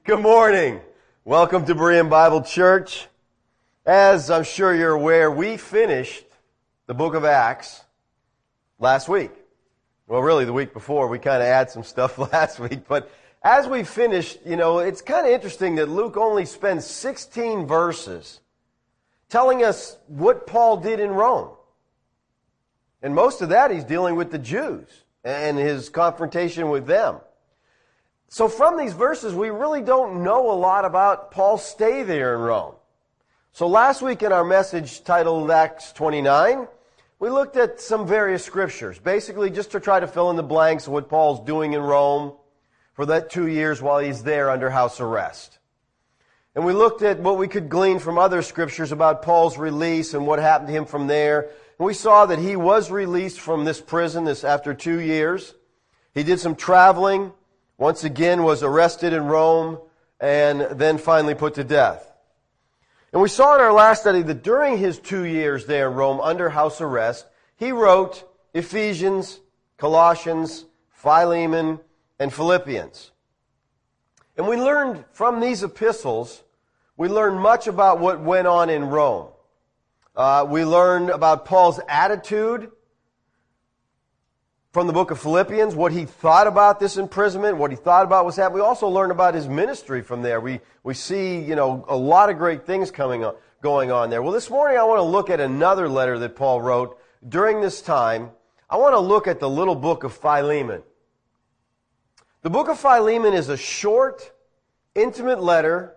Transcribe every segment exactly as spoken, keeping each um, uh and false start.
Good morning. Welcome to Berean Bible Church. As I'm sure you're aware, we finished the book of Acts last week. Well, really the week before. We kind of had some stuff last week. But as we finished, you know, it's kind of interesting that Luke only spends sixteen verses telling us what Paul did in Rome. And most of that he's dealing with the Jews and his confrontation with them. So from these verses, we really don't know a lot about Paul's stay there in Rome. So last week in our message titled Acts twenty-nine, we looked at some various scriptures, basically just to try to fill in the blanks of what Paul's doing in Rome for that two years while he's there under house arrest. And we looked at what we could glean from other scriptures about Paul's release and what happened to him from there. And we saw that he was released from this prison this after two years. He did some traveling. Once again was arrested in Rome and then finally put to death. And we saw in our last study that during his two years there in Rome under house arrest, he wrote Ephesians, Colossians, Philemon, and Philippians. And we learned from these epistles, we learned much about what went on in Rome. Uh, we learned about Paul's attitude from the book of Philippians, what he thought about this imprisonment, what he thought about what's happening. We also learned about his ministry from there. We we see, you know, a lot of great things coming on, going on there. Well, this morning I want to look at another letter that Paul wrote during this time. I want to look at the little book of Philemon. The book of Philemon is a short, intimate letter,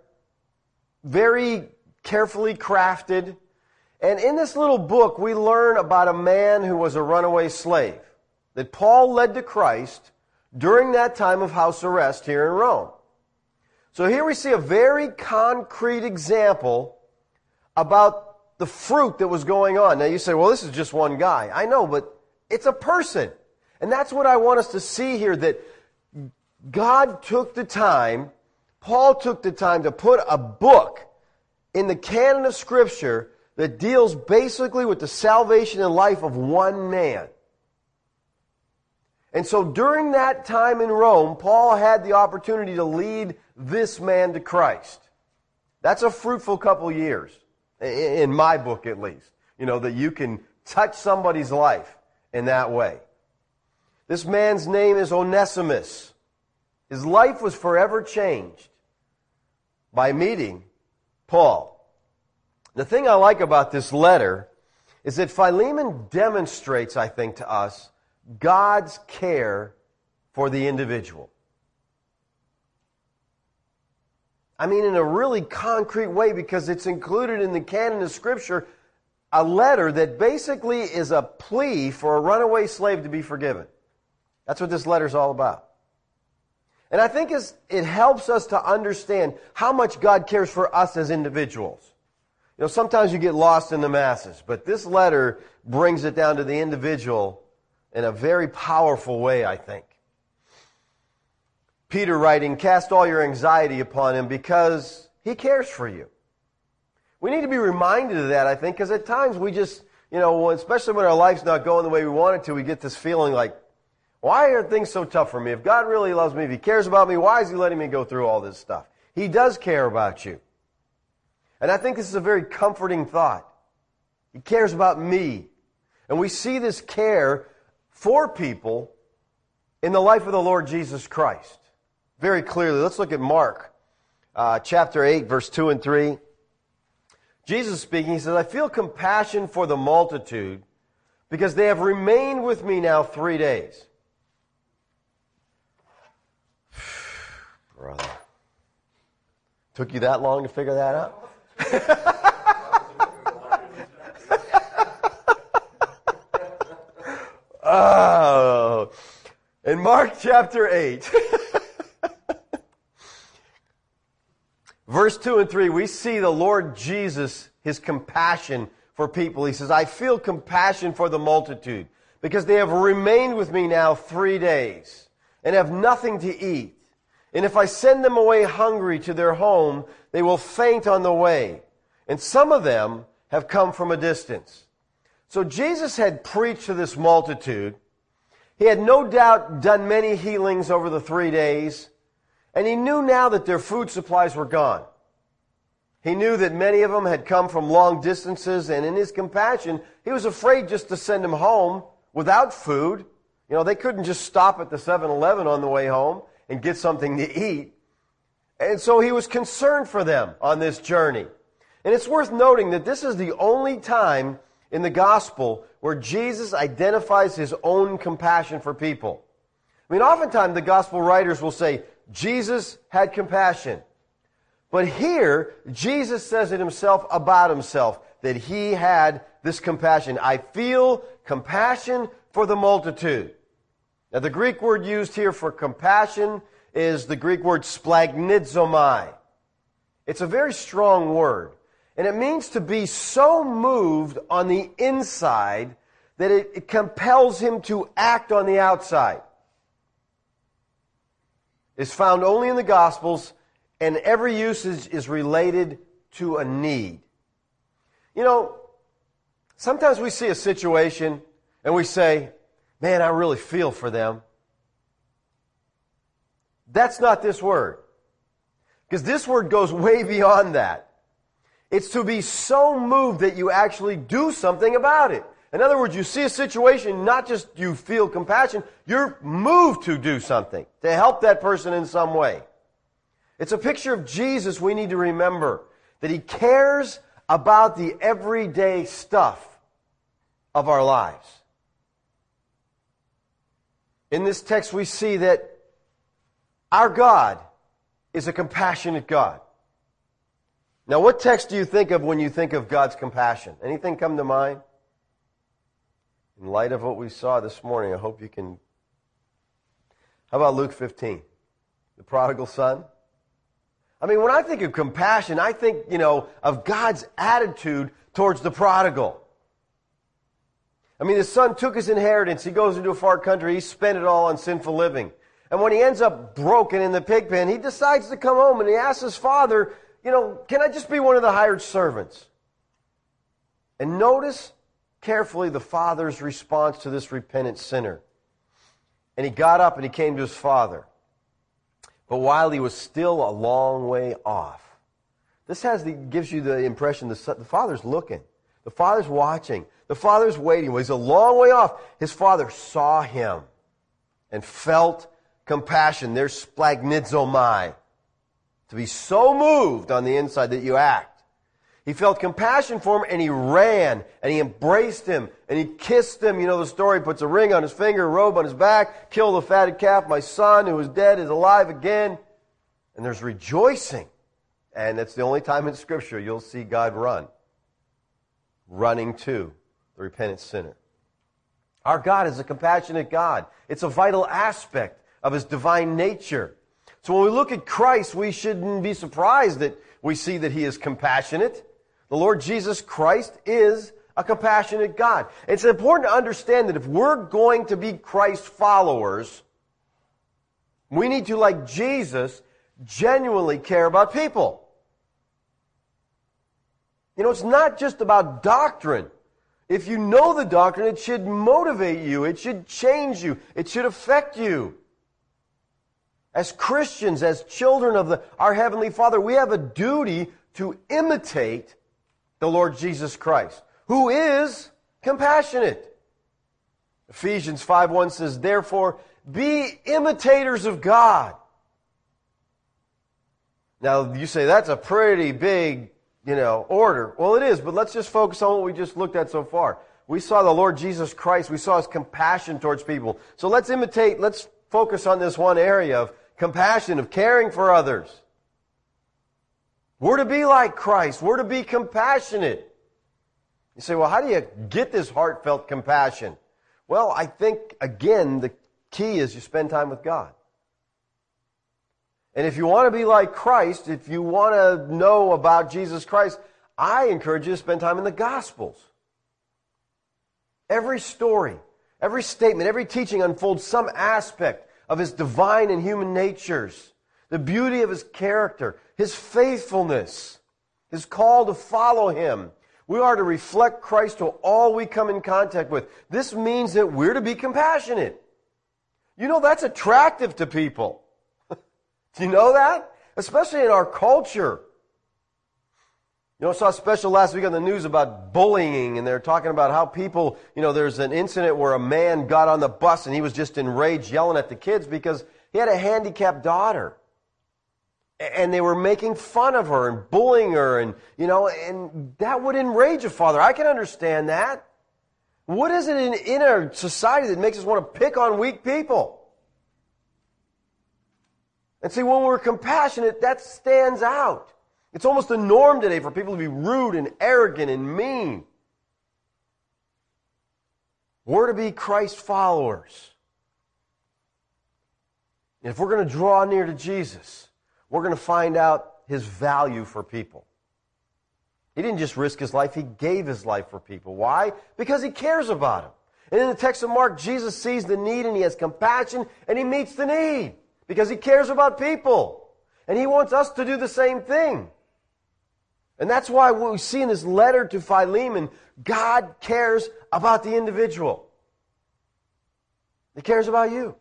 very carefully crafted. And in this little book, we learn about a man who was a runaway slave that Paul led to Christ during that time of house arrest here in Rome. So here we see a very concrete example about the fruit that was going on. Now you say, well, this is just one guy. I know, but it's a person. And that's what I want us to see here, that God took the time, Paul took the time to put a book in the canon of Scripture that deals basically with the salvation and life of one man. And so during that time in Rome, Paul had the opportunity to lead this man to Christ. That's a fruitful couple years, in my book at least. You know, that you can touch somebody's life in that way. This man's name is Onesimus. His life was forever changed by meeting Paul. The thing I like about this letter is that Philemon demonstrates, I think, to us God's care for the individual. I mean, in a really concrete way, because it's included in the canon of Scripture, a letter that basically is a plea for a runaway slave to be forgiven. That's what this letter is all about. And I think it helps us to understand how much God cares for us as individuals. You know, sometimes you get lost in the masses, but this letter brings it down to the individual in a very powerful way, I think. Peter writing, cast all your anxiety upon him because he cares for you. We need to be reminded of that, I think, because at times we just, you know, especially when our life's not going the way we want it to, we get this feeling like, why are things so tough for me? If God really loves me, if He cares about me, why is He letting me go through all this stuff? He does care about you. And I think this is a very comforting thought. He cares about me. And we see this care for people in the life of the Lord Jesus Christ very clearly. Let's look at Mark uh, chapter eight, verse two and three. Jesus speaking, He says, I feel compassion for the multitude because they have remained with me now three days. Brother. Took you that long to figure that out? Oh, in Mark chapter eight, verse two and three, we see the Lord Jesus, His compassion for people. He says, I feel compassion for the multitude because they have remained with me now three days and have nothing to eat. And if I send them away hungry to their home, they will faint on the way. And some of them have come from a distance. So Jesus had preached to this multitude. He had no doubt done many healings over the three days. And he knew now that their food supplies were gone. He knew that many of them had come from long distances, and in his compassion, he was afraid just to send them home without food. You know, they couldn't just stop at the seven eleven on the way home and get something to eat. And so he was concerned for them on this journey. And it's worth noting that this is the only time in the gospel where Jesus identifies his own compassion for people. I mean, oftentimes the gospel writers will say, Jesus had compassion. But here, Jesus says it himself about himself, that he had this compassion. I feel compassion for the multitude. Now, the Greek word used here for compassion is the Greek word splagnizomai. It's a very strong word. And it means to be so moved on the inside that it, it compels him to act on the outside. It's found only in the Gospels, and every usage is related to a need. You know, sometimes we see a situation and we say, man, I really feel for them. That's not this word. Because this word goes way beyond that. It's to be so moved that you actually do something about it. In other words, you see a situation, not just you feel compassion, you're moved to do something, to help that person in some way. It's a picture of Jesus we need to remember, that he cares about the everyday stuff of our lives. In this text we see that our God is a compassionate God. Now, what text do you think of when you think of God's compassion? Anything come to mind? In light of what we saw this morning, I hope you can... How about Luke fifteen? The prodigal son? I mean, when I think of compassion, I think, you know, of God's attitude towards the prodigal. I mean, the son took his inheritance. He goes into a far country. He spent it all on sinful living. And when he ends up broken in the pig pen, he decides to come home and he asks his father, you know, can I just be one of the hired servants? And notice carefully the father's response to this repentant sinner. And he got up and he came to his father. But while he was still a long way off, this has the, gives you the impression the, the father's looking. The father's watching. The father's waiting. Well, he's a long way off. His father saw him and felt compassion. There's splagnizomai. To be so moved on the inside that you act. He felt compassion for him and he ran and he embraced him and he kissed him. You know the story, puts a ring on his finger, a robe on his back, killed the fatted calf. My son who was dead is alive again. And there's rejoicing. And that's the only time in Scripture you'll see God run. Running to the repentant sinner. Our God is a compassionate God. It's a vital aspect of his divine nature. So when we look at Christ, we shouldn't be surprised that we see that he is compassionate. The Lord Jesus Christ is a compassionate God. It's important to understand that if we're going to be Christ followers, we need to, like Jesus, genuinely care about people. You know, it's not just about doctrine. If you know the doctrine, it should motivate you. It should change you. It should affect you. As Christians, as children of the, our Heavenly Father, we have a duty to imitate the Lord Jesus Christ, who is compassionate. Ephesians five one says, therefore, be imitators of God. Now, you say, that's a pretty big, you know, order. Well, it is, but let's just focus on what we just looked at so far. We saw the Lord Jesus Christ. We saw his compassion towards people. So let's imitate, let's focus on this one area of compassion, of caring for others. We're to be like Christ. We're to be compassionate. You say, well, how do you get this heartfelt compassion? Well, I think, again, the key is you spend time with God. And if you want to be like Christ, if you want to know about Jesus Christ, I encourage you to spend time in the Gospels. Every story, every statement, every teaching unfolds some aspect of his divine and human natures, the beauty of his character, his faithfulness, his call to follow him. We are to reflect Christ to all we come in contact with. This means that we're to be compassionate. You know, that's attractive to people. Do you know that? Especially in our culture. You know, I saw a special last week on the news about bullying, and they're talking about how people, you know, there's an incident where a man got on the bus and he was just enraged, yelling at the kids because he had a handicapped daughter. And they were making fun of her and bullying her, and, you know, and that would enrage a father. I can understand that. What is it in, in our society that makes us want to pick on weak people? And see, when we're compassionate, that stands out. It's almost a norm today for people to be rude and arrogant and mean. We're to be Christ followers. And if we're going to draw near to Jesus, we're going to find out His value for people. He didn't just risk His life, He gave His life for people. Why? Because He cares about them. And in the text of Mark, Jesus sees the need and He has compassion and He meets the need because He cares about people. And He wants us to do the same thing. And that's why what we see in this letter to Philemon, God cares about the individual. He cares about you.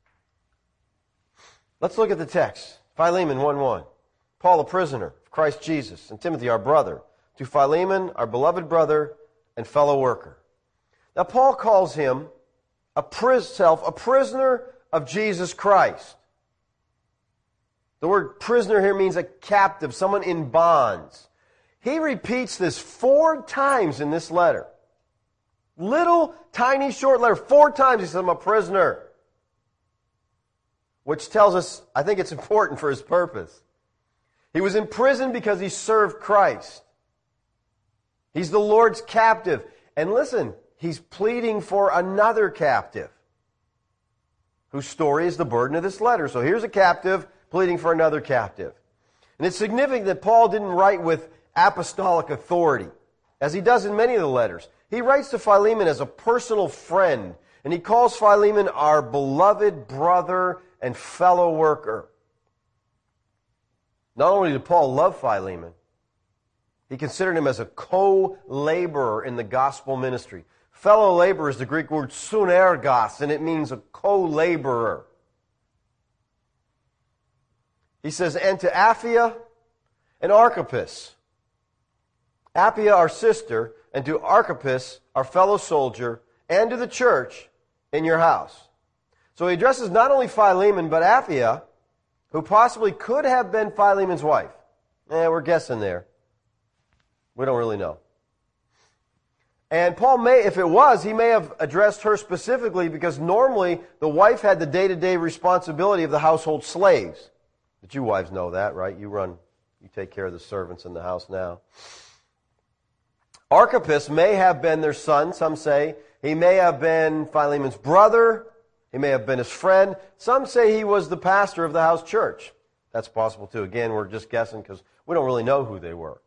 Let's look at the text. Philemon one one. Paul, a prisoner of Christ Jesus, and Timothy, our brother, to Philemon, our beloved brother and fellow worker. Now, Paul calls him a pris- self a prisoner of Jesus Christ. The word prisoner here means a captive, someone in bonds. He repeats this four times in this letter. Little, tiny, short letter. Four times he says, I'm a prisoner. Which tells us, I think it's important for his purpose. He was in prison because he served Christ. He's the Lord's captive. And listen, he's pleading for another captive, whose story is the burden of this letter. So here's a captive pleading for another captive. And it's significant that Paul didn't write with apostolic authority, as he does in many of the letters. He writes to Philemon as a personal friend, and he calls Philemon our beloved brother and fellow worker. Not only did Paul love Philemon, he considered him as a co-laborer in the gospel ministry. Fellow laborer is the Greek word sunergos, and it means a co-laborer. He says, and to Apphia and Archippus. Apphia, our sister, and to Archippus, our fellow soldier, and to the church in your house. So he addresses not only Philemon, but Apphia, who possibly could have been Philemon's wife. Eh, we're guessing there. We don't really know. And Paul may, if it was, he may have addressed her specifically because normally the wife had the day-to-day responsibility of the household slaves. But you wives know that, right? You run, you take care of the servants in the house now. Archippus may have been their son, some say. He may have been Philemon's brother. He may have been his friend. Some say he was the pastor of the house church. That's possible too. Again, we're just guessing because we don't really know who they were.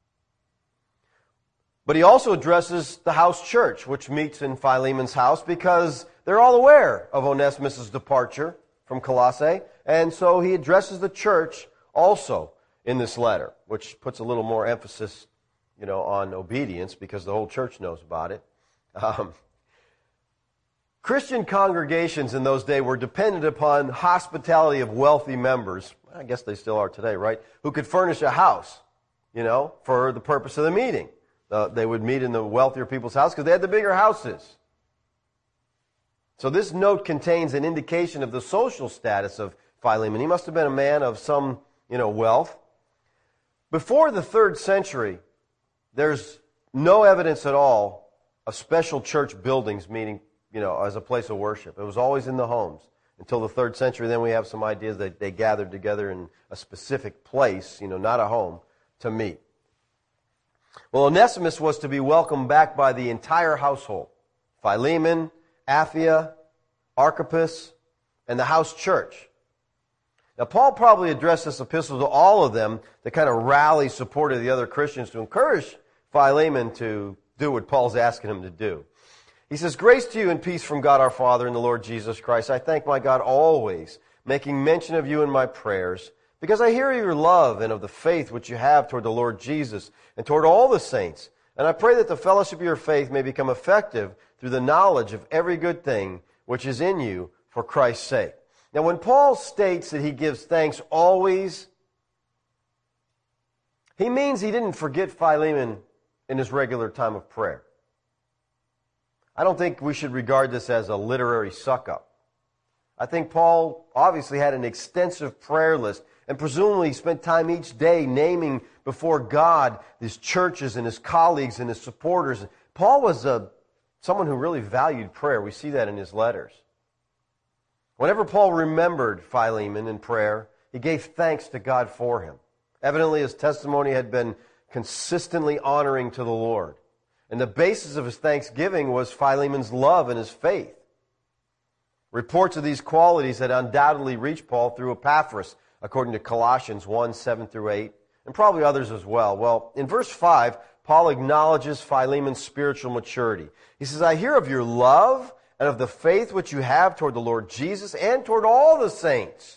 But he also addresses the house church, which meets in Philemon's house, because they're all aware of Onesimus' departure from Colossae. And so he addresses the church also in this letter, which puts a little more emphasis, you know, on obedience, because the whole church knows about it. Um, Christian congregations in those days were dependent upon hospitality of wealthy members. I guess they still are today, right? Who could furnish a house, you know, for the purpose of the meeting. Uh, they would meet in the wealthier people's house because they had the bigger houses. So this note contains an indication of the social status of Philemon. He must have been a man of some, you know, wealth. Before the third century, there's no evidence at all of special church buildings meeting, you know, as a place of worship. It was always in the homes until the third century. Then we have some ideas that they gathered together in a specific place, you know, not a home, to meet. Well, Onesimus was to be welcomed back by the entire household. Philemon, Apphia, Archippus, and the house church. Now, Paul probably addressed this epistle to all of them to kind of rally support of the other Christians to encourage Philemon to do what Paul's asking him to do. He says, grace to you and peace from God our Father and the Lord Jesus Christ. I thank my God always, making mention of you in my prayers, because I hear of your love and of the faith which you have toward the Lord Jesus and toward all the saints. And I pray that the fellowship of your faith may become effective through the knowledge of every good thing which is in you for Christ's sake. Now, when Paul states that he gives thanks always, he means he didn't forget Philemon in his regular time of prayer. I don't think we should regard this as a literary suck-up. I think Paul obviously had an extensive prayer list and presumably spent time each day naming before God his churches and his colleagues and his supporters. Paul was a, someone who really valued prayer. We see that in his letters. Whenever Paul remembered Philemon in prayer, he gave thanks to God for him. Evidently, his testimony had been consistently honoring to the Lord. And the basis of his thanksgiving was Philemon's love and his faith. Reports of these qualities had undoubtedly reached Paul through Epaphras, according to Colossians one, seven through eight, and probably others as well. Well, in verse five, Paul acknowledges Philemon's spiritual maturity. He says, I hear of your love and of the faith which you have toward the Lord Jesus and toward all the saints.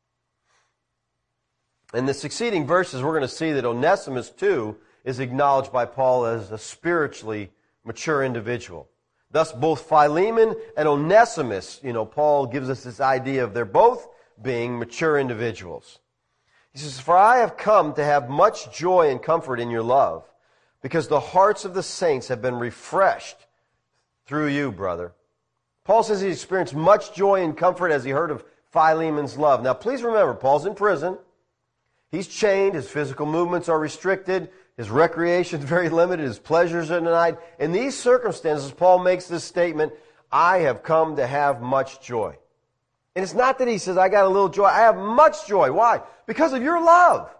In the succeeding verses, we're going to see that Onesimus, too, is acknowledged by Paul as a spiritually mature individual. Thus, both Philemon and Onesimus, you know, Paul gives us this idea of they're both being mature individuals. He says, for I have come to have much joy and comfort in your love, because the hearts of the saints have been refreshed through you, brother. Paul says he experienced much joy and comfort as he heard of Philemon's love. Now, please remember, Paul's in prison. He's chained. His physical movements are restricted. His recreation is very limited. His pleasures are denied. In these circumstances, Paul makes this statement, I have come to have much joy. And it's not that he says, I got a little joy. I have much joy. Why? Because of your love.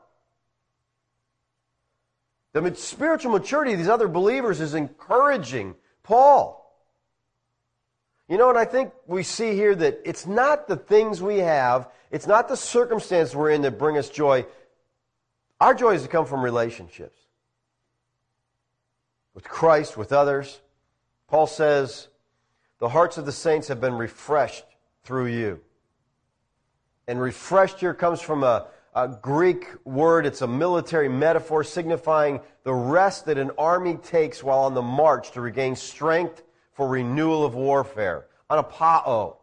The spiritual maturity of these other believers is encouraging Paul. You know, and I think we see here that it's not the things we have, it's not the circumstance we're in that bring us joy. Our joy is to come from relationships. With Christ, with others. Paul says, the hearts of the saints have been refreshed through you. And refreshed here comes from a, a Greek word. It's a military metaphor signifying the rest that an army takes while on the march to regain strength for renewal of warfare. Anapao.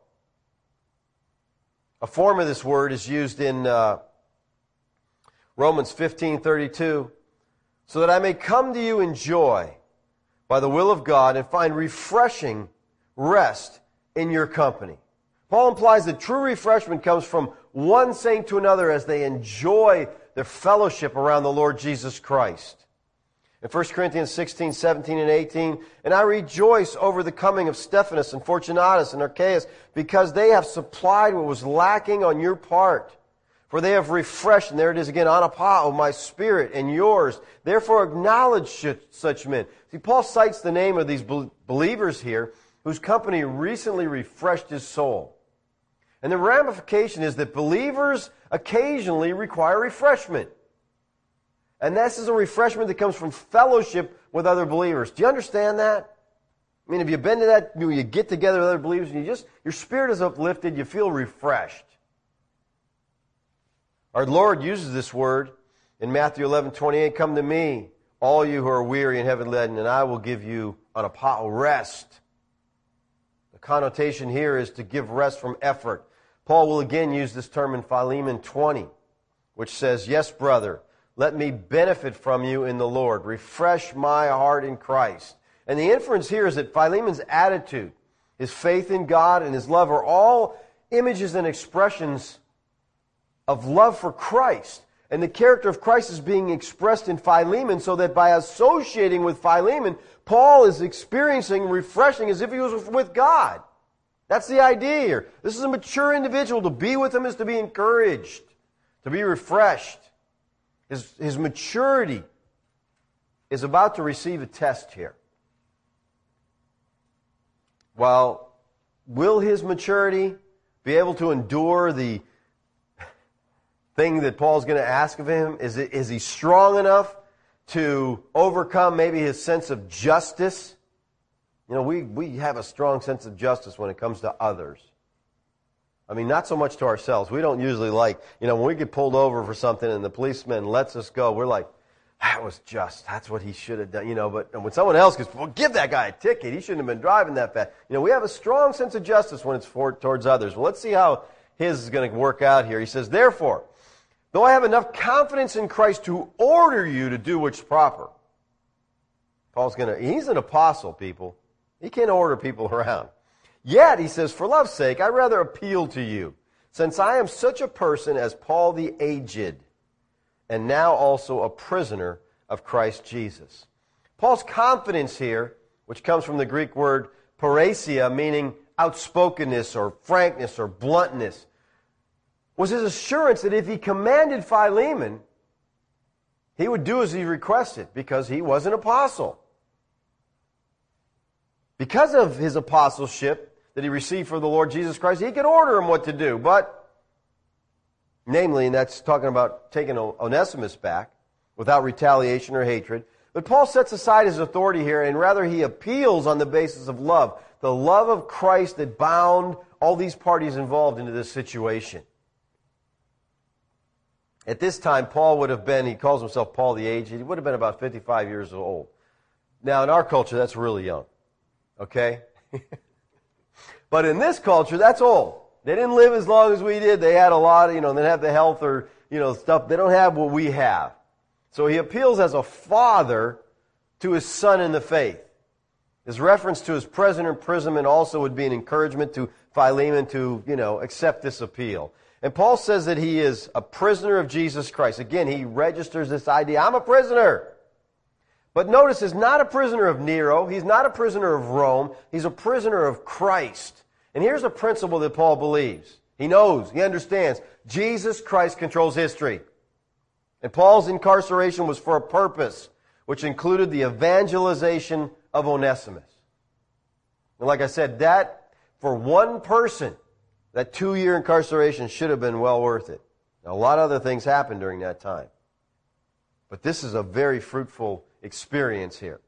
A form of this word is used in uh, Romans fifteen thirty-two. So that I may come to you in joy by the will of God and find refreshing rest in your company. Paul implies that true refreshment comes from one saint to another as they enjoy their fellowship around the Lord Jesus Christ. In First Corinthians sixteen, seventeen, and eighteen, and I rejoice over the coming of Stephanas and Fortunatus and Archaeus, because they have supplied what was lacking on your part. For they have refreshed, and there it is again, anapao, my spirit and yours. Therefore acknowledge such men. See, Paul cites the name of these believers here, whose company recently refreshed his soul. And the ramification is that believers occasionally require refreshment. And this is a refreshment that comes from fellowship with other believers. Do you understand that? I mean, have you been to that, you, know, you get together with other believers and you just, your spirit is uplifted, you feel refreshed. Our Lord uses this word in Matthew eleven twenty-eight, come to me, all you who are weary and heavy laden, and I will give you anapao, rest. The connotation here is to give rest from effort. Paul will again use this term in Philemon twenty, which says, yes, brother, let me benefit from you in the Lord. Refresh my heart in Christ. And the inference here is that Philemon's attitude, his faith in God, and his love are all images and expressions of love for Christ. And the character of Christ is being expressed in Philemon, so that by associating with Philemon, Paul is experiencing refreshing as if he was with God. That's the idea here. This is a mature individual. To be with him is to be encouraged, to be refreshed. His, his maturity is about to receive a test here. Well, will his maturity be able to endure the thing that Paul's going to ask of him? Is, it, is he strong enough to overcome maybe his sense of justice? You know, we, we have a strong sense of justice when it comes to others. I mean, not so much to ourselves. We don't usually like, you know, when we get pulled over for something and the policeman lets us go, we're like, that was just, that's what he should have done, you know. But when someone else goes, well, give that guy a ticket. He shouldn't have been driving that fast. You know, we have a strong sense of justice when it's for, towards others. Well, let's see how his is going to work out here. He says, therefore, though I have enough confidence in Christ to order you to do what's proper. Paul's going to, he's an apostle, people. He can't order people around. Yet, he says, for love's sake, I rather appeal to you, since I am such a person as Paul the aged, and now also a prisoner of Christ Jesus. Paul's confidence here, which comes from the Greek word parrhesia, meaning outspokenness or frankness or bluntness, was his assurance that if he commanded Philemon, he would do as he requested because he was an apostle. Because of his apostleship that he received from the Lord Jesus Christ, he could order him what to do. But, namely, and that's talking about taking Onesimus back without retaliation or hatred. But Paul sets aside his authority here, and rather he appeals on the basis of love. The love of Christ that bound all these parties involved into this situation. At this time, Paul would have been, he calls himself Paul the Aged, he would have been about fifty-five years old. Now, in our culture, that's really young. Okay? But in this culture, that's old. They didn't live as long as we did. They had a lot, you know, they didn't have the health or, you know, stuff. They don't have what we have. So he appeals as a father to his son in the faith. His reference to his present imprisonment also would be an encouragement to Philemon to, you know, accept this appeal. And Paul says that he is a prisoner of Jesus Christ. Again, he registers this idea, I'm a prisoner. But notice, he's not a prisoner of Nero. He's not a prisoner of Rome. He's a prisoner of Christ. And here's a principle that Paul believes. He knows, he understands. Jesus Christ controls history. And Paul's incarceration was for a purpose, which included the evangelization of Onesimus. And like I said, that, for one person, that two-year incarceration should have been well worth it. Now, a lot of other things happened during that time. But this is a very fruitful experience here.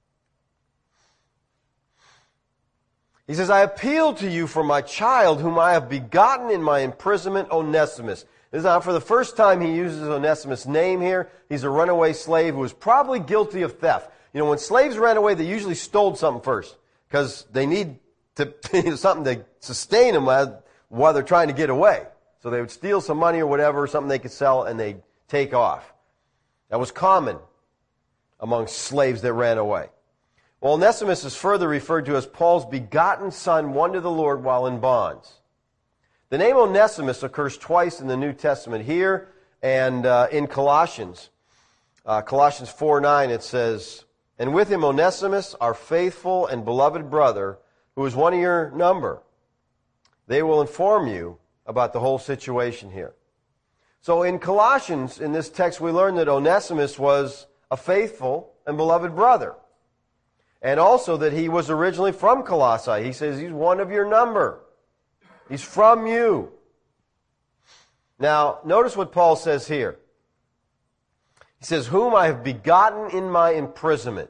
He says, I appeal to you for my child whom I have begotten in my imprisonment, Onesimus. This is not for the first time he uses Onesimus' name here. He's a runaway slave who was probably guilty of theft. You know, when slaves ran away, they usually stole something first because they need to, something to sustain them while, while they're trying to get away. So they would steal some money or whatever, something they could sell, and they'd take off. That was common among slaves that ran away. Well, Onesimus is further referred to as Paul's begotten son, won to the Lord while in bonds. The name Onesimus occurs twice in the New Testament here and uh, in Colossians. Uh, Colossians four nine, it says, and with him Onesimus, our faithful and beloved brother, who is one of your number. They will inform you about the whole situation here. So in Colossians, in this text, we learn that Onesimus was a faithful and beloved brother. And also that he was originally from Colossae. He says he's one of your number. He's from you. Now, notice what Paul says here. He says, whom I have begotten in my imprisonment.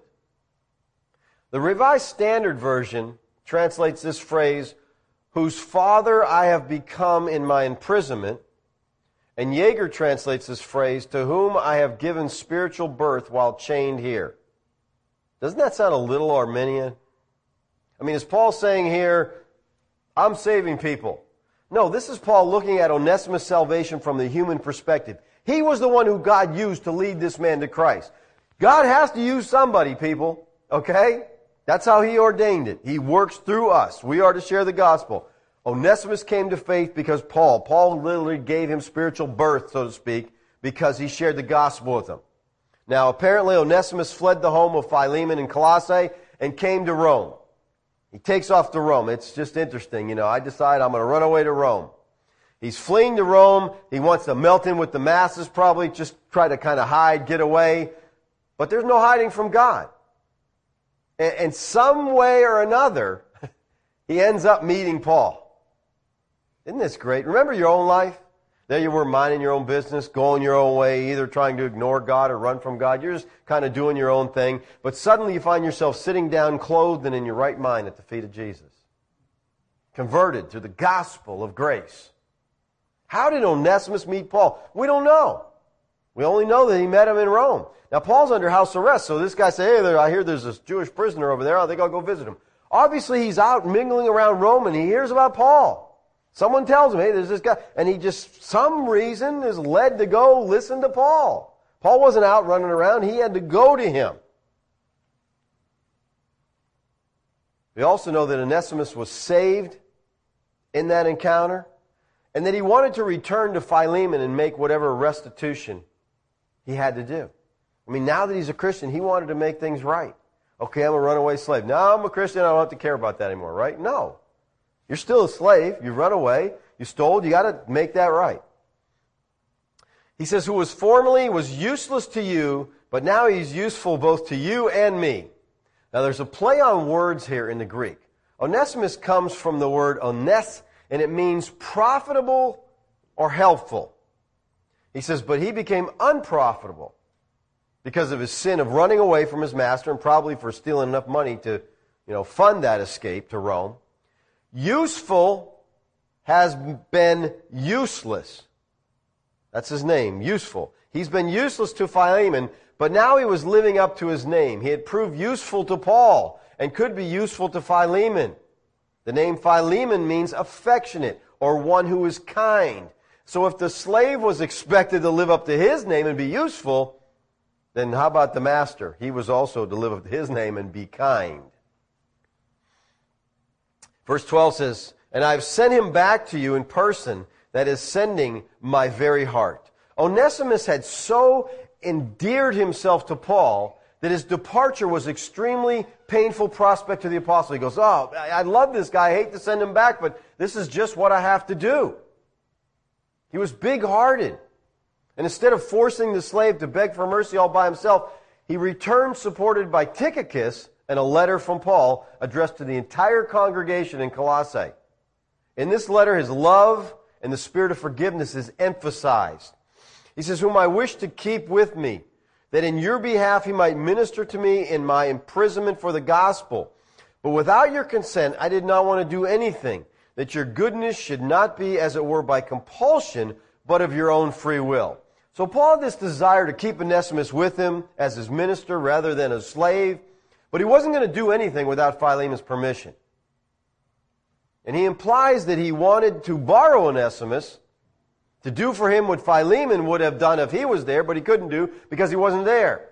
The Revised Standard Version translates this phrase, whose father I have become in my imprisonment. And Jaeger translates this phrase, to whom I have given spiritual birth while chained here. Doesn't that sound a little Arminian? I mean, is Paul saying here, I'm saving people? No, this is Paul looking at Onesimus' salvation from the human perspective. He was the one who God used to lead this man to Christ. God has to use somebody, people. Okay? That's how He ordained it. He works through us. We are to share the gospel. Onesimus came to faith because Paul. Paul literally gave him spiritual birth, so to speak, because he shared the gospel with him. Now, apparently Onesimus fled the home of Philemon in Colossae and came to Rome. He takes off to Rome. It's just interesting. You know, I decide I'm going to run away to Rome. He's fleeing to Rome. He wants to melt in with the masses, probably just try to kind of hide, get away. But there's no hiding from God. And, and some way or another, he ends up meeting Paul. Isn't this great? Remember your own life? There you were minding your own business, going your own way, either trying to ignore God or run from God. You're just kind of doing your own thing. But suddenly you find yourself sitting down, clothed and in your right mind at the feet of Jesus. Converted to the gospel of grace. How did Onesimus meet Paul? We don't know. We only know that he met him in Rome. Now Paul's under house arrest, so this guy says, hey, there, I hear there's this Jewish prisoner over there. I think I'll go visit him. Obviously he's out mingling around Rome and he hears about Paul. Someone tells him, hey, there's this guy. And he just, some reason, is led to go listen to Paul. Paul wasn't out running around. He had to go to him. We also know that Onesimus was saved in that encounter, and that he wanted to return to Philemon and make whatever restitution he had to do. I mean, now that he's a Christian, he wanted to make things right. Okay, I'm a runaway slave. Now I'm a Christian, I don't have to care about that anymore, right? No. You're still a slave. You run away. You stole. You got to make that right. He says, who was formerly was useless to you, but now he's useful both to you and me. Now there's a play on words here in the Greek. Onesimus comes from the word ones, and it means profitable or helpful. He says, but he became unprofitable because of his sin of running away from his master and probably for stealing enough money to, you know, fund that escape to Rome. Useful has been useless. That's his name, useful. He's been useless to Philemon, but now he was living up to his name. He had proved useful to Paul and could be useful to Philemon. The name Philemon means affectionate or one who is kind. So if the slave was expected to live up to his name and be useful, then how about the master? He was also to live up to his name and be kind. Verse twelve says, and I've sent him back to you in person, that is sending my very heart. Onesimus had so endeared himself to Paul that his departure was extremely painful prospect to the apostle. He goes, oh, I love this guy. I hate to send him back, but this is just what I have to do. He was big-hearted. And instead of forcing the slave to beg for mercy all by himself, he returned supported by Tychicus and a letter from Paul addressed to the entire congregation in Colossae. In this letter, his love and the spirit of forgiveness is emphasized. He says, whom I wish to keep with me, that in your behalf he might minister to me in my imprisonment for the gospel. But without your consent, I did not want to do anything, that your goodness should not be, as it were, by compulsion, but of your own free will. So Paul had this desire to keep Onesimus with him as his minister rather than a slave, but he wasn't going to do anything without Philemon's permission. And he implies that he wanted to borrow Onesimus to do for him what Philemon would have done if he was there, but he couldn't do because he wasn't there.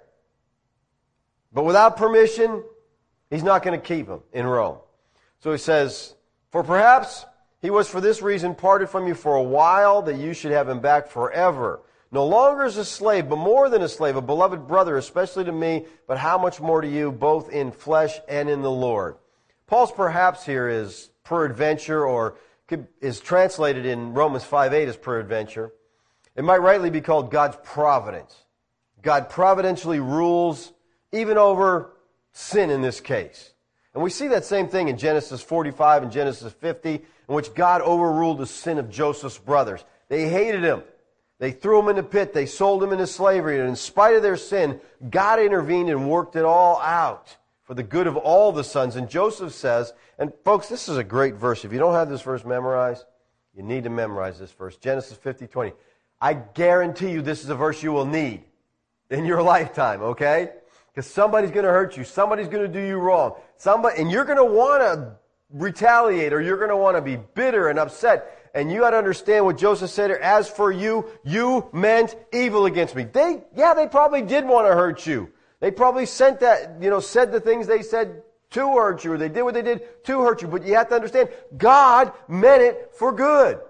But without permission, he's not going to keep him in Rome. So he says, for perhaps he was for this reason parted from you for a while, that you should have him back forever. No longer as a slave, but more than a slave, a beloved brother, especially to me, but how much more to you, both in flesh and in the Lord. Paul's perhaps here is peradventure, or is translated in Romans five eight as peradventure. It might rightly be called God's providence. God providentially rules even over sin in this case. And we see that same thing in Genesis forty-five and Genesis fifty, in which God overruled the sin of Joseph's brothers. They hated him. They threw him in the pit. They sold him into slavery. And in spite of their sin, God intervened and worked it all out for the good of all the sons. And Joseph says, and folks, this is a great verse. If you don't have this verse memorized, you need to memorize this verse. Genesis fifty twenty. I guarantee you this is a verse you will need in your lifetime, okay? Because somebody's going to hurt you. Somebody's going to do you wrong. Somebody, and you're going to want to retaliate, or you're going to want to be bitter and upset. And you got to understand what Joseph said here. As for you, you meant evil against me. They, yeah, they probably did want to hurt you. They probably sent that, you know, said the things they said to hurt you, or they did what they did to hurt you. But you have to understand, God meant it for good.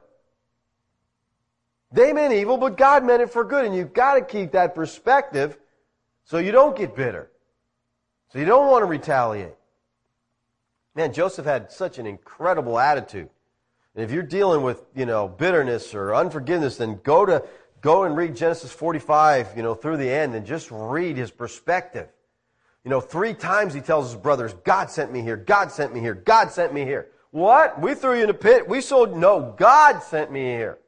They meant evil, but God meant it for good. And you've got to keep that perspective so you don't get bitter. So you don't want to retaliate. Man, Joseph had such an incredible attitude. And if you're dealing with, you know, bitterness or unforgiveness, then go to go and read Genesis forty-five, you know, through the end, and just read his perspective. You know, three times he tells his brothers, God sent me here, God sent me here, God sent me here. What? We threw you in a pit. We sold, no, God sent me here.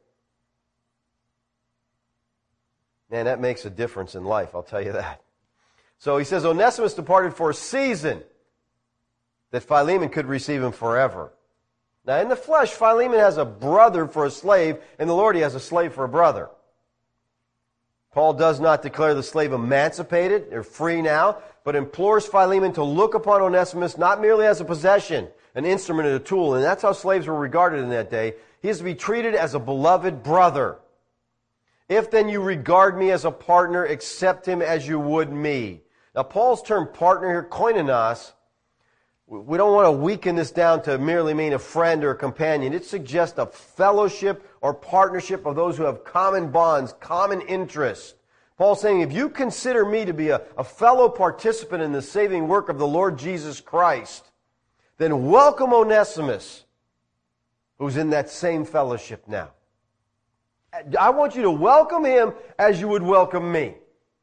Man, that makes a difference in life, I'll tell you that. So he says, Onesimus departed for a season, that Philemon could receive him forever. Now, in the flesh, Philemon has a brother for a slave. In the Lord, he has a slave for a brother. Paul does not declare the slave emancipated or free now, but implores Philemon to look upon Onesimus not merely as a possession, an instrument and a tool, and that's how slaves were regarded in that day. He is to be treated as a beloved brother. If then you regard me as a partner, accept him as you would me. Now, Paul's term partner here, koinonos, we don't want to weaken this down to merely mean a friend or a companion. It suggests a fellowship or partnership of those who have common bonds, common interests. Paul's saying, if you consider me to be a, a fellow participant in the saving work of the Lord Jesus Christ, then welcome Onesimus, who's in that same fellowship now. I want you to welcome him as you would welcome me.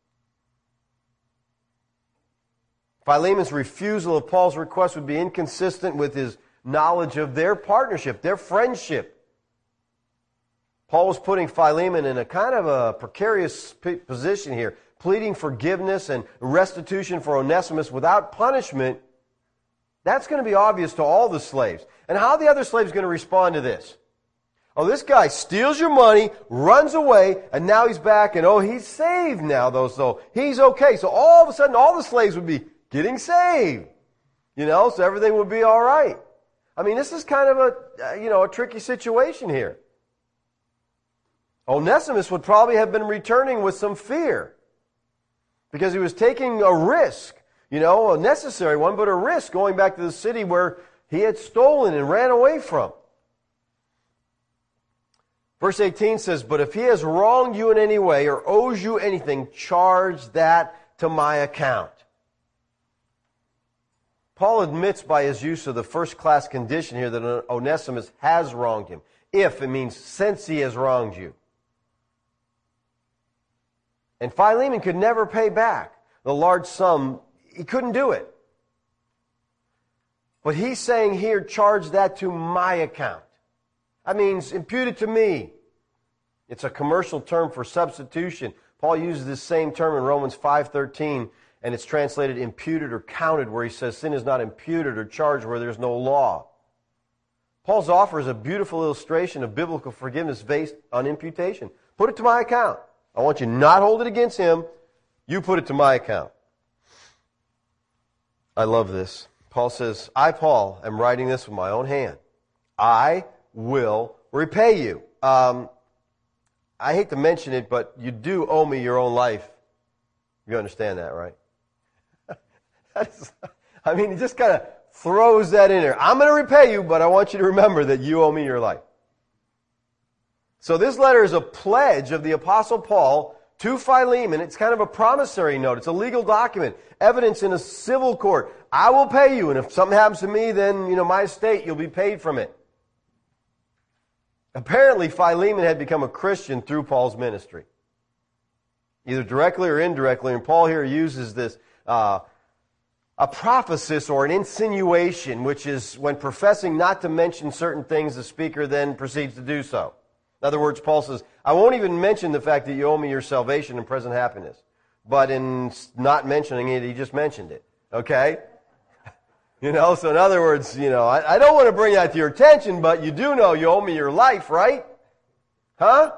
Philemon's refusal of Paul's request would be inconsistent with his knowledge of their partnership, their friendship. Paul was putting Philemon in a kind of a precarious position here, pleading forgiveness and restitution for Onesimus without punishment. That's going to be obvious to all the slaves. And how are the other slaves going to respond to this? Oh, this guy steals your money, runs away, and now he's back, and oh, he's saved now, though, so he's okay. So all of a sudden, all the slaves would be getting saved. You know, so everything would be all right. I mean, this is kind of a, you know, a tricky situation here. Onesimus would probably have been returning with some fear because he was taking a risk, you know, a necessary one, but a risk going back to the city where he had stolen and ran away from. Verse eighteen says, but if he has wronged you in any way or owes you anything, charge that to my account. Paul admits by his use of the first-class condition here that Onesimus has wronged him. If, it means since he has wronged you. And Philemon could never pay back the large sum. He couldn't do it. But he's saying here, charge that to my account. That means impute it to me. It's a commercial term for substitution. Paul uses this same term in Romans five thirteen, and it's translated imputed or counted, where he says sin is not imputed or charged where there's no law. Paul's offer is a beautiful illustration of biblical forgiveness based on imputation. Put it to my account. I want you not hold it against him. You put it to my account. I love this. Paul says, I, Paul, am writing this with my own hand. I will repay you. Um, I hate to mention it, but you do owe me your own life. You understand that, right? That's, I mean, he just kind of throws that in there. I'm going to repay you, but I want you to remember that you owe me your life. So this letter is a pledge of the Apostle Paul to Philemon. It's kind of a promissory note. It's a legal document, evidence in a civil court. I will pay you, and if something happens to me, then, you know, my estate, you'll be paid from it. Apparently, Philemon had become a Christian through Paul's ministry, either directly or indirectly. And Paul here uses this uh, a prophesis or an insinuation, which is when professing not to mention certain things, the speaker then proceeds to do so. In other words, Paul says, I won't even mention the fact that you owe me your salvation and present happiness. But in not mentioning it, he just mentioned it. Okay? You know, so in other words, you know, I, I don't want to bring that to your attention, but you do know you owe me your life, right? Huh?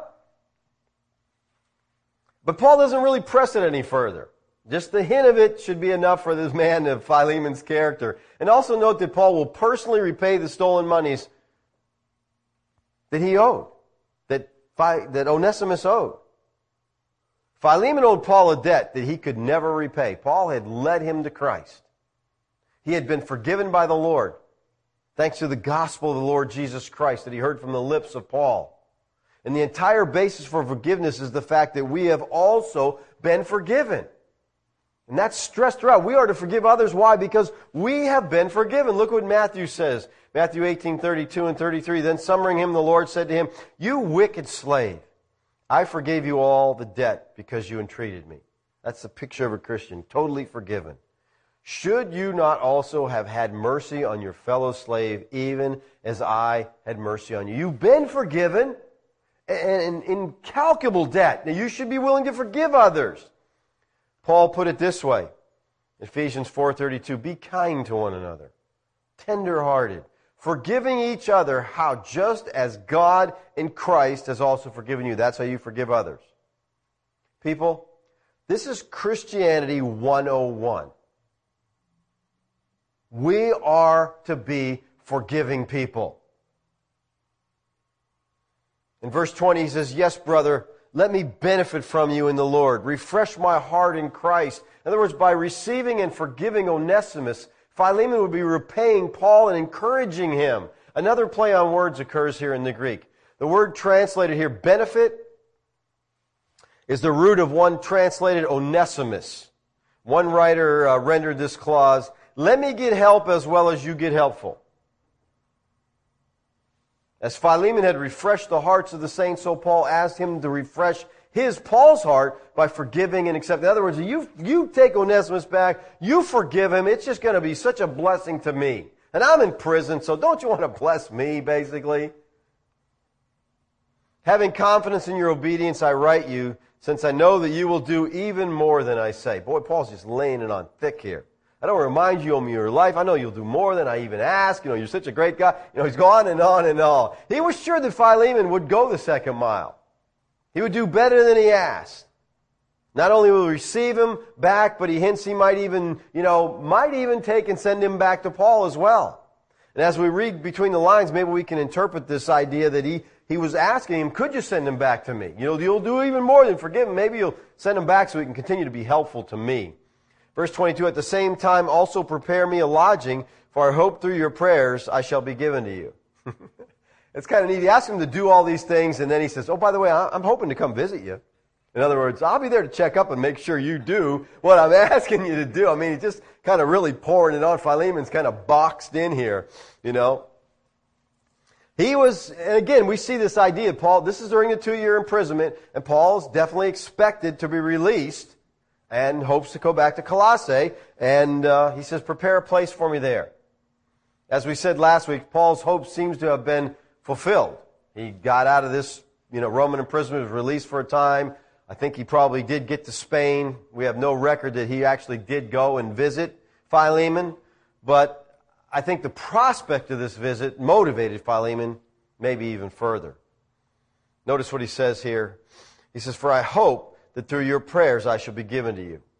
But Paul doesn't really press it any further. Just the hint of it should be enough for this man of Philemon's character. And also note that Paul will personally repay the stolen monies that he owed, that, that Onesimus owed. Philemon owed Paul a debt that he could never repay. Paul had led him to Christ. He had been forgiven by the Lord, thanks to the gospel of the Lord Jesus Christ that he heard from the lips of Paul. And the entire basis for forgiveness is the fact that we have also been forgiven. And that's stressed throughout. We are to forgive others. Why? Because we have been forgiven. Look what Matthew says. Matthew eighteen, thirty-two and thirty-three. Then summoning him, the Lord said to him, you wicked slave, I forgave you all the debt because you entreated me. That's the picture of a Christian, totally forgiven. Should you not also have had mercy on your fellow slave, even as I had mercy on you? You've been forgiven, an incalculable debt. Now you should be willing to forgive others. Paul put it this way, Ephesians four thirty-two, be kind to one another, tender-hearted, forgiving each other, how just as God in Christ has also forgiven you. That's how you forgive others. People, this is Christianity one oh one. We are to be forgiving people. In verse twenty, he says, yes, brother, let me benefit from you in the Lord. Refresh my heart in Christ. In other words, by receiving and forgiving Onesimus, Philemon would be repaying Paul and encouraging him. Another play on words occurs here in the Greek. The word translated here, benefit, is the root of one translated Onesimus. One writer uh, rendered this clause, let me get help as well as you get helpful. As Philemon had refreshed the hearts of the saints, so Paul asked him to refresh his, Paul's heart, by forgiving and accepting. In other words, you, you take Onesimus back, you forgive him, it's just going to be such a blessing to me. And I'm in prison, so don't you want to bless me, basically? Having confidence in your obedience, I write you, since I know that you will do even more than I say. Boy, Paul's just laying it on thick here. I don't remind you of your life. I know you'll do more than I even ask. You know, you're such a great guy. You know, he's gone and on and on. He was sure that Philemon would go the second mile. He would do better than he asked. Not only will he receive him back, but he hints he might even, you know, might even take and send him back to Paul as well. And as we read between the lines, maybe we can interpret this idea that he, he was asking him, could you send him back to me? You know, you'll do even more than forgive him. Maybe you'll send him back so he can continue to be helpful to me. Verse twenty-two, at the same time also prepare me a lodging, for I hope through your prayers I shall be given to you. It's kind of neat. He asks him to do all these things, and then he says, oh, by the way, I'm hoping to come visit you. In other words, I'll be there to check up and make sure you do what I'm asking you to do. I mean, he's just kind of really pouring it on. Philemon's kind of boxed in here, you know. He was, and again, we see this idea. Paul, this is during the two-year imprisonment, and Paul's definitely expected to be released and hopes to go back to Colossae. And uh, he says, prepare a place for me there. As we said last week, Paul's hope seems to have been fulfilled. He got out of this, you know, Roman imprisonment, was released for a time. I think he probably did get to Spain. We have no record that he actually did go and visit Philemon. But I think the prospect of this visit motivated Philemon maybe even further. Notice what he says here. He says, for I hope that through your prayers I shall be given to you.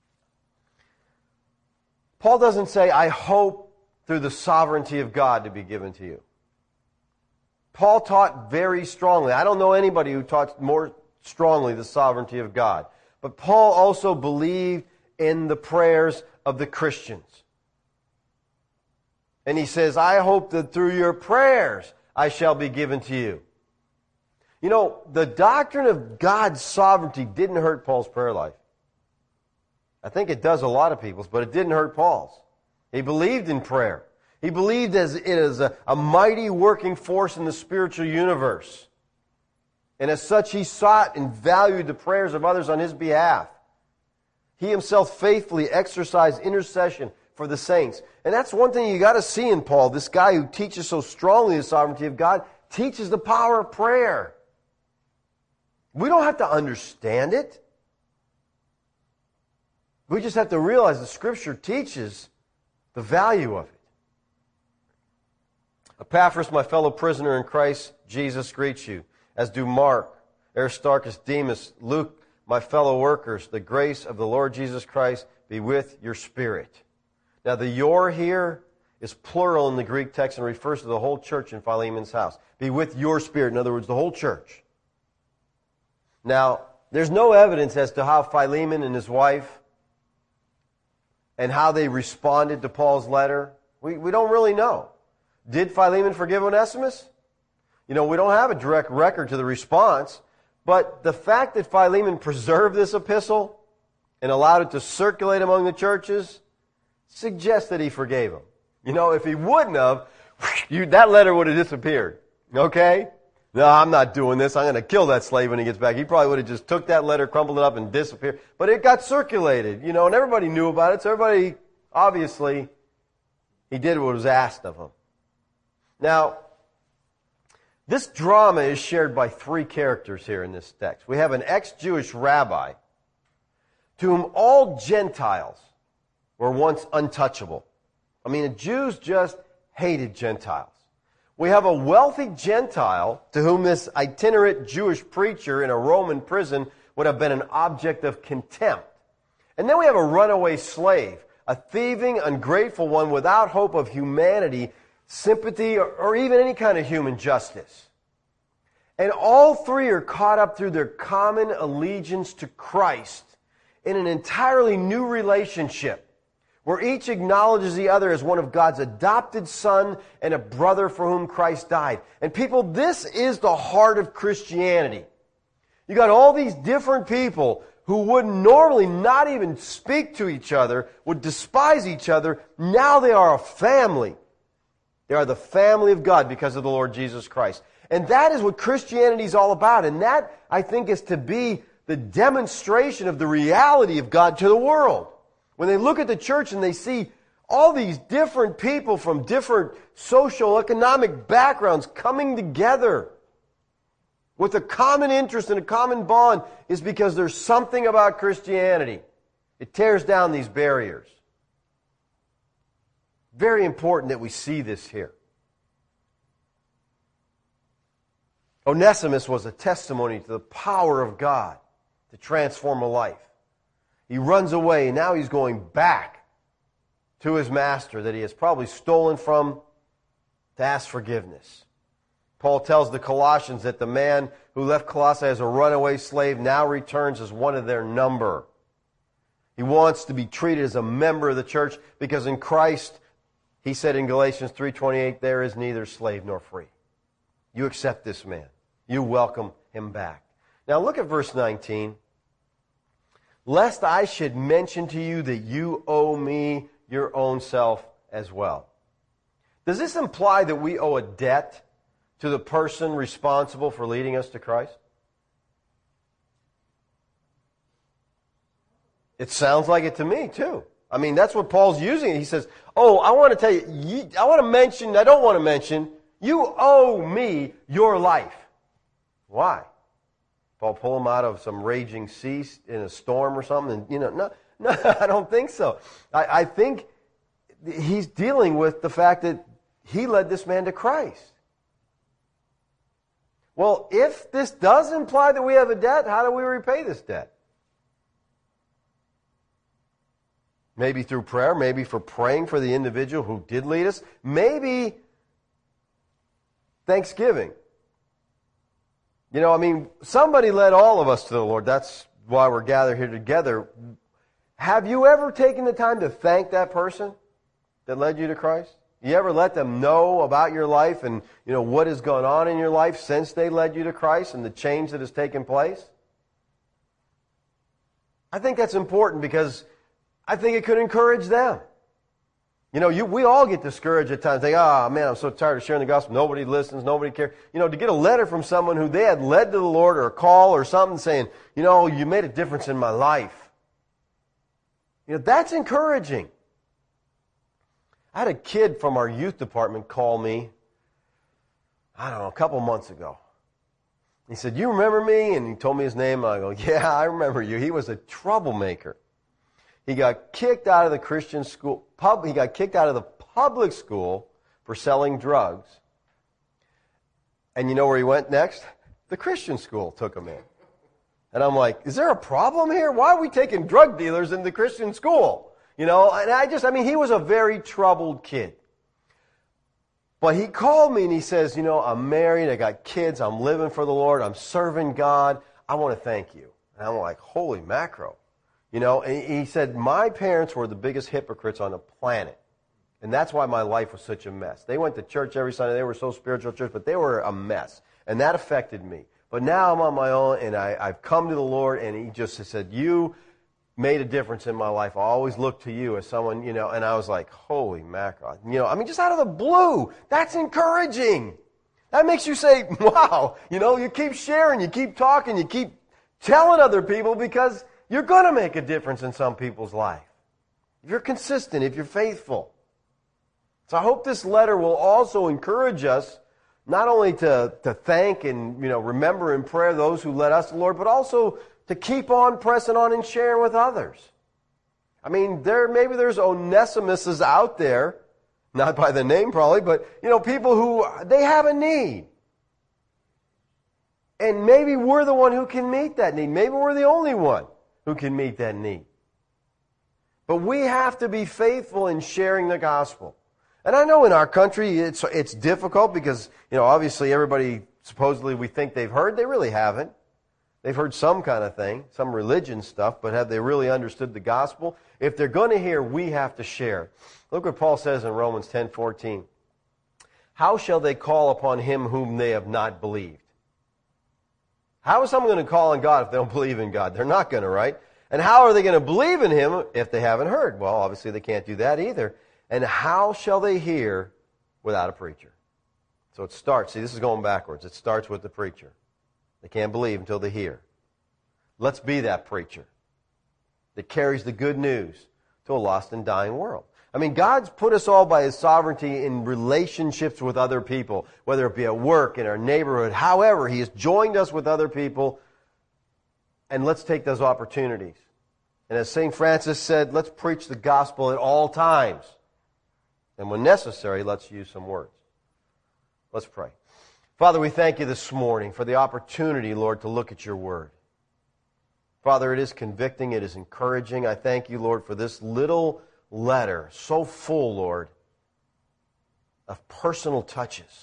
Paul doesn't say, I hope through the sovereignty of God to be given to you. Paul taught very strongly. I don't know anybody who taught more strongly the sovereignty of God. But Paul also believed in the prayers of the Christians. And he says, I hope that through your prayers I shall be given to you. You know, the doctrine of God's sovereignty didn't hurt Paul's prayer life. I think it does a lot of people's, but it didn't hurt Paul's. He believed in prayer. He believed as it is a, a mighty working force in the spiritual universe. And as such, he sought and valued the prayers of others on his behalf. He himself faithfully exercised intercession for the saints. And that's one thing you got to see in Paul. This guy who teaches so strongly the sovereignty of God teaches the power of prayer. We don't have to understand it. We just have to realize the Scripture teaches the value of it. Epaphras, my fellow prisoner in Christ Jesus, greets you, as do Mark, Aristarchus, Demas, Luke, my fellow workers. The grace of the Lord Jesus Christ be with your spirit. Now, the your here is plural in the Greek text and refers to the whole church in Philemon's house. Be with your spirit. In other words, the whole church. Now, there's no evidence as to how Philemon and his wife and how they responded to Paul's letter. We, we don't really know. Did Philemon forgive Onesimus? You know, we don't have a direct record to the response, but the fact that Philemon preserved this epistle and allowed it to circulate among the churches suggests that he forgave him. You know, if he wouldn't have, you, that letter would have disappeared. Okay? No, I'm not doing this. I'm going to kill that slave when he gets back. He probably would have just took that letter, crumpled it up, and disappeared. But it got circulated, you know, and everybody knew about it. So everybody, obviously, he did what was asked of him. Now, this drama is shared by three characters here in this text. We have an ex-Jewish rabbi to whom all Gentiles were once untouchable. I mean, the Jews just hated Gentiles. We have a wealthy Gentile to whom this itinerant Jewish preacher in a Roman prison would have been an object of contempt. And then we have a runaway slave, a thieving, ungrateful one without hope of humanity, sympathy, or, or even any kind of human justice. And all three are caught up through their common allegiance to Christ in an entirely new relationship, where each acknowledges the other as one of God's adopted son and a brother for whom Christ died. And people, this is the heart of Christianity. You got all these different people who would normally not even speak to each other, would despise each other. Now they are a family. They are the family of God because of the Lord Jesus Christ. And that is what Christianity is all about. And that, I think, is to be the demonstration of the reality of God to the world. When they look at the church and they see all these different people from different social, economic backgrounds coming together with a common interest and a common bond, is because there's something about Christianity. It tears down these barriers. Very important that we see this here. Onesimus was a testimony to the power of God to transform a life. He runs away, and now he's going back to his master that he has probably stolen from to ask forgiveness. Paul tells the Colossians that the man who left Colossae as a runaway slave now returns as one of their number. He wants to be treated as a member of the church because in Christ, he said in Galatians three twenty-eight, there is neither slave nor free. You accept this man. You welcome him back. Now look at verse nineteen. Lest I should mention to you that you owe me your own self as well. Does this imply that we owe a debt to the person responsible for leading us to Christ? It sounds like it to me, too. I mean, that's what Paul's using. He says, oh, I want to tell you, you I want to mention, I don't want to mention, you owe me your life. Why? Paul pull him out of some raging sea in a storm or something? And, you know, no, no, I don't think so. I, I think he's dealing with the fact that he led this man to Christ. Well, if this does imply that we have a debt, how do we repay this debt? Maybe through prayer, maybe for praying for the individual who did lead us, maybe thanksgiving. You know, I mean, somebody led all of us to the Lord. That's why we're gathered here together. Have you ever taken the time to thank that person that led you to Christ? You ever let them know about your life and, you know, what has gone on in your life since they led you to Christ and the change that has taken place? I think that's important because I think it could encourage them. You know, you, we all get discouraged at times. Think, oh, man, I'm so tired of sharing the gospel. Nobody listens. Nobody cares. You know, to get a letter from someone who they had led to the Lord or a call or something saying, you know, you made a difference in my life. You know, that's encouraging. I had a kid from our youth department call me, I don't know, a couple months ago. He said, you remember me? And he told me his name. And I go, yeah, I remember you. He was a troublemaker. He got kicked out of the Christian school. Pub, he got kicked out of the public school for selling drugs. And you know where he went next? The Christian school took him in. And I'm like, is there a problem here? Why are we taking drug dealers in the Christian school? You know, and I just, I mean, he was a very troubled kid. But he called me and he says, you know, I'm married, I got kids, I'm living for the Lord, I'm serving God, I want to thank you. And I'm like, holy macro. You know, and he said, my parents were the biggest hypocrites on the planet. And that's why my life was such a mess. They went to church every Sunday, they were so spiritual at church, but they were a mess. And that affected me. But now I'm on my own and I, I've come to the Lord and he just said, you made a difference in my life. I always look to you as someone, you know, and I was like, holy mackerel. You know, I mean, just out of the blue, that's encouraging. That makes you say, wow, you know, you keep sharing, you keep talking, you keep telling other people because you're going to make a difference in some people's life. If you're consistent, if you're faithful. So I hope this letter will also encourage us not only to, to thank and, you know, remember in prayer those who led us to the Lord, but also to keep on pressing on and sharing with others. I mean, there maybe there's Onesimuses out there, not by the name probably, but, you know, people who, they have a need. And maybe we're the one who can meet that need. Maybe we're the only one who can meet that need. But we have to be faithful in sharing the gospel. And I know in our country it's it's difficult because, you know, obviously everybody, supposedly we think they've heard. They really haven't. They've heard some kind of thing, some religion stuff, but have they really understood the gospel? If they're going to hear, we have to share. Look what Paul says in Romans ten fourteen. How shall they call upon him whom they have not believed? How is someone going to call on God if they don't believe in God? They're not going to, right? And how are they going to believe in him if they haven't heard? Well, obviously they can't do that either. And how shall they hear without a preacher? So it starts, see, this is going backwards. It starts with the preacher. They can't believe until they hear. Let's be that preacher that carries the good news to a lost and dying world. I mean, God's put us all by His sovereignty in relationships with other people, whether it be at work, in our neighborhood, however, He has joined us with other people, and let's take those opportunities. And as Saint Francis said, let's preach the gospel at all times. And when necessary, let's use some words. Let's pray. Father, we thank You this morning for the opportunity, Lord, to look at Your Word. Father, it is convicting, it is encouraging. I thank You, Lord, for this little letter, so full, Lord, of personal touches.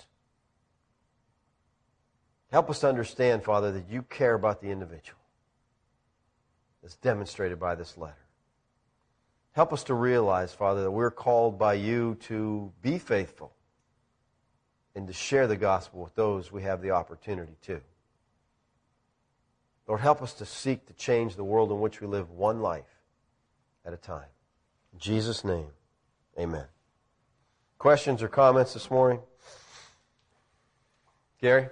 Help us to understand, Father, that You care about the individual. As demonstrated by this letter. Help us to realize, Father, that we're called by You to be faithful and to share the gospel with those we have the opportunity to. Lord, help us to seek to change the world in which we live one life at a time. In Jesus' name, amen. Questions or comments this morning? Gary?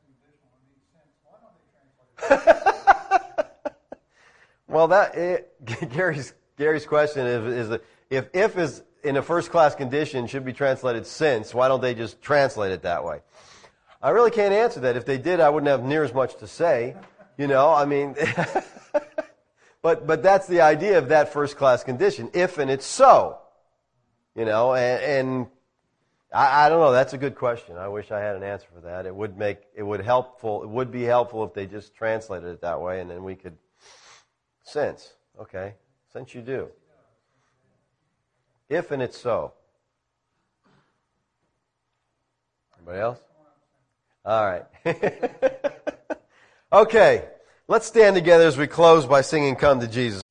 Well, that it, Gary's Gary's question is, is if if is in a first class condition should be translated since, why don't they just translate it that way? I really can't answer that. If they did, I wouldn't have near as much to say. You know, I mean, but but that's the idea of that first class condition. If and it's so, you know, and, and I, I don't know. That's a good question. I wish I had an answer for that. It would make it would helpful. It would be helpful if they just translated it that way, and then we could. Since, okay, since you do. If and it's so. Anybody else? All right. Okay, let's stand together as we close by singing Come to Jesus.